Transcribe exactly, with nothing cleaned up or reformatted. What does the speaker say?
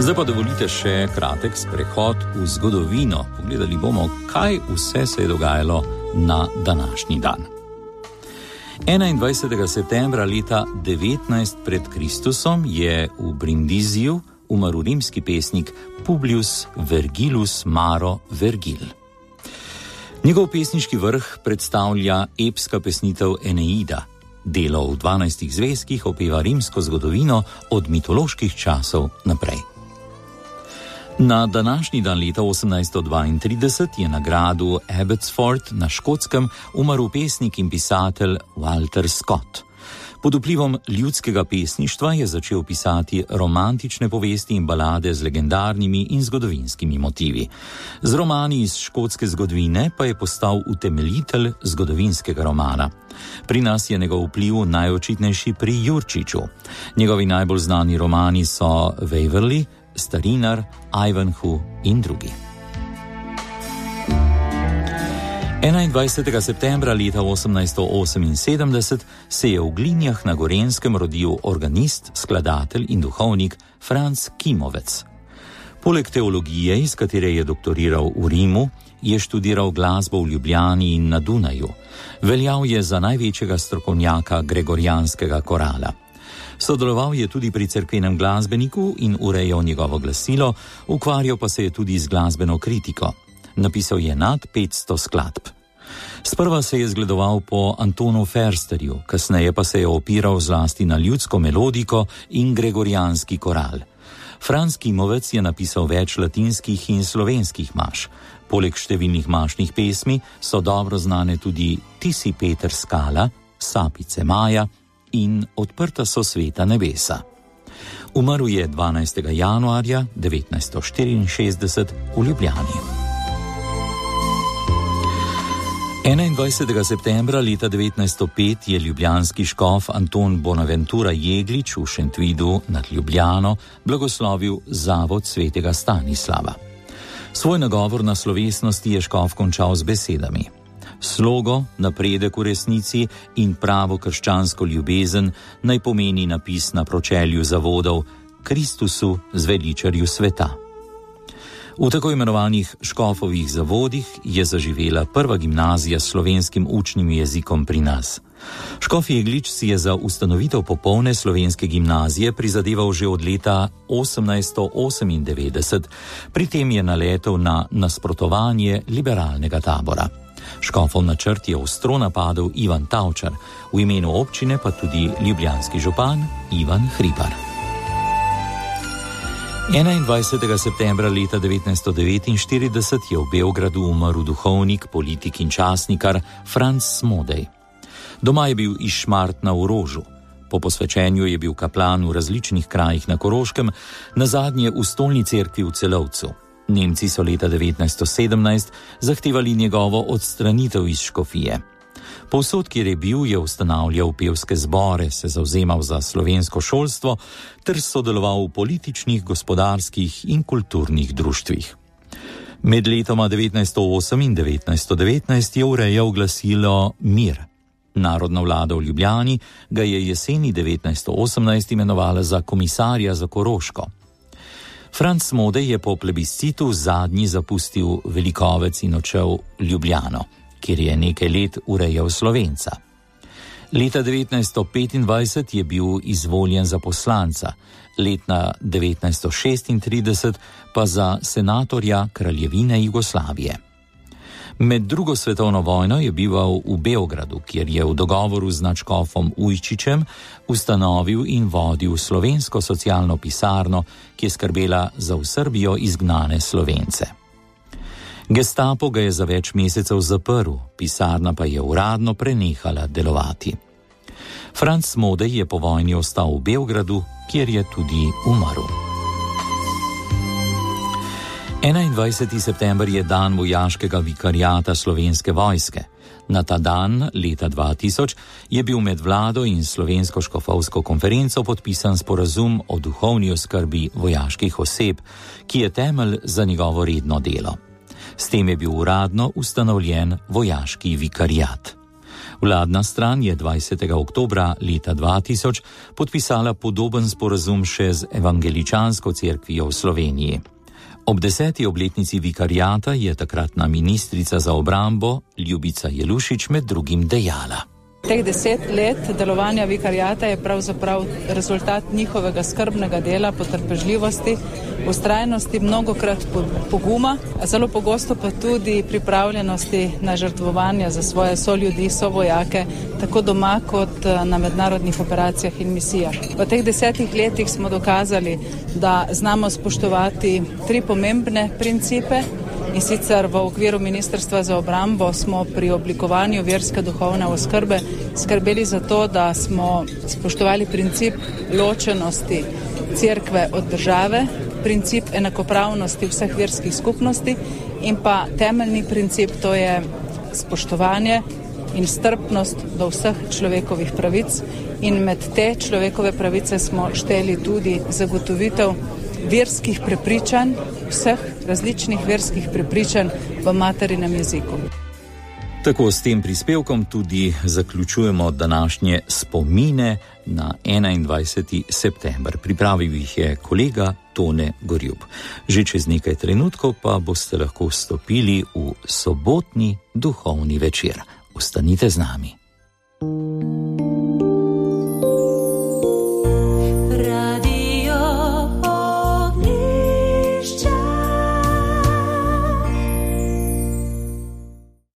Zdaj pa dovolite še kratek sprehod v zgodovino. Pogledali bomo, kaj vse se je dogajalo na današnji dan. enaindvajsetega septembra leta devetnajst pred Kristusom je v Brindiziju umrl rimski pesnik Publius Vergilius Maro Vergil. Njegov pesniški vrh predstavlja epska pesnitev Eneida. Delo v dvanajstih zvezkih opeva rimsko zgodovino od mitoloških časov naprej. Na današnji dan leta osemnajststo dvaintrideset je na gradu Abbotsford na Škotskem umrl pesnik in pisatelj Walter Scott. Pod vplivom ljudskega pesništva je začel pisati romantične povesti in balade z legendarnimi in zgodovinskimi motivi. Z romani iz škotske zgodovine pa je postal utemeljitelj zgodovinskega romana. Pri nas je njegov vpliv najočitnejši pri Jurčiču. Njegovi najbolj znani romani so Waverley, Starinar, Ivanhoe in drugi. enaindvajsetega septembra leta osemnajststo oseminsedemdeset se je v Glinjah na Gorenjskem rodil organist, skladatelj in duhovnik Franc Kimovec. Poleg teologije, iz katere je doktoriral v Rimu, je študiral glasbo v Ljubljani in na Dunaju. Veljal je za največjega strokovnjaka gregorijanskega korala. Sodeloval je tudi pri cerkvenem glasbeniku in urejal njegovo glasilo, ukvarjal pa se je tudi z glasbeno kritiko. Napisal je nad petsto skladb. Sprva se je zgledoval po Antonu Fersterju, kasneje pa se je opiral zlasti na ljudsko melodiko in gregorijanski koral. Franc Kimovec je napisal več latinskih in slovenskih maš. Poleg številnih mašnih pesmi so dobro znane tudi Ti si Peter Skala, Sapice Maja in Odprta so sveta nebesa. Umrl je dvanajstega januarja devetnajststo štiriinšestdeset v Ljubljani. enaindvajsetega septembra leta devetnajststo pet je ljubljanski škof Anton Bonaventura Jeglič v Šentvidu nad Ljubljano blagoslovil zavod svetega Stanislava. Svoj nagovor na slovesnosti je škof končal z besedami: Slogo, napredek v resnici in pravo krščansko ljubezen naj pomeni napis na pročelju zavodov Kristusu, zveličarju sveta. V tako imenovanih škofovih zavodih je zaživela prva gimnazija s slovenskim učnim jezikom pri nas. Škof Jeglič si je za ustanovitev popolne slovenske gimnazije prizadeval že od leta osemnajststo osemindevetdeset, pri tem je naletel na nasprotovanje liberalnega tabora. Škofov načrt je ostro napadel Ivan Tavčar, v imenu občine pa tudi ljubljanski župan Ivan Hripar. enaindvajsetega septembra leta devetnajststo devetinštirideset je v Beogradu umrl duhovnik, politik in časnikar Franc Smodej. Doma je bil iz Šmartna v Rožu. Po posvečenju je bil kaplan v različnih krajih na Koroškem, nazadnje v stolni cerkvi v Celovcu. Nemci so leta devetnajststo sedemnajst zahtevali njegovo odstranitev iz škofije. Povsod, kjer je bil, je ustanavljal pevske zbore, se zavzemal za slovensko šolstvo ter sodeloval v političnih, gospodarskih in kulturnih društvih. Med letoma devetnajststo osem in devetnajststo devetnajst je urejal glasilo Mir. Narodna vlada v Ljubljani ga je jeseni devetnajststo osemnajst imenovala za komisarja za Koroško. Franc Smodej je po plebiscitu zadnji zapustil Velikovec in odšel Ljubljano, kjer je nekaj let urejal Slovenca. Leta devetnajststo petindvajset je bil izvoljen za poslanca, leta devetnajststo šestintrideset pa za senatorja Kraljevine Jugoslavije. Med drugo svetovno vojno je bival v Beogradu, kjer je v dogovoru z nadškofom Ujčičem ustanovil in vodil slovensko socialno pisarno, ki je skrbela za v Srbijo izgnane Slovence. Gestapo ga je za več mesecev zaprl, pisarna pa je uradno prenehala delovati. Franc Smodej je po vojni ostal v Beogradu, kjer je tudi umrl. enaindvajseti september je dan vojaškega vikariata Slovenske vojske. Na ta dan, leta dva tisoč, je bil med vlado in Slovensko škofovsko konferenco podpisan sporazum o duhovni oskrbi vojaških oseb, ki je temelj za njegovo redno delo. S tem je bil uradno ustanovljen vojaški vikariat. Vladna stran je dvajsetega oktobra leta dva tisoč podpisala podoben sporazum še z Evangeličansko cerkvijo v Sloveniji. Ob deseti obletnici vikariata je takratna ministrica za obrambo Ljubica Jelušič med drugim dejala. Teh deset let delovanja vikariata je pravzaprav rezultat njihovega skrbnega dela, potrpežljivosti, vztrajnosti, mnogokrat poguma, zelo pogosto pa tudi pripravljenosti na žrtvovanje za svoje soljudi, sovojake, tako doma kot na mednarodnih operacijah in misijah. V teh desetih letih smo dokazali, da znamo spoštovati tri pomembne principe. In sicer v okviru Ministrstva za obrambo smo pri oblikovanju verske duhovne oskrbe skrbeli za to, da smo spoštovali princip ločenosti cerkve od države, princip enakopravnosti vseh verskih skupnosti in pa temeljni princip, to je spoštovanje in strpnost do vseh človekovih pravic. In med te človekove pravice smo šteli tudi zagotovitev verskih prepričanj, vseh različnih verskih prepričanj v materinem jeziku. Tako s tem prispevkom tudi zaključujemo današnje spomine na enaindvajseti september. Pripravil jih je kolega Tone Gorjub. Že čez nekaj trenutkov pa boste lahko vstopili v sobotni duhovni večer. Ostanite z nami.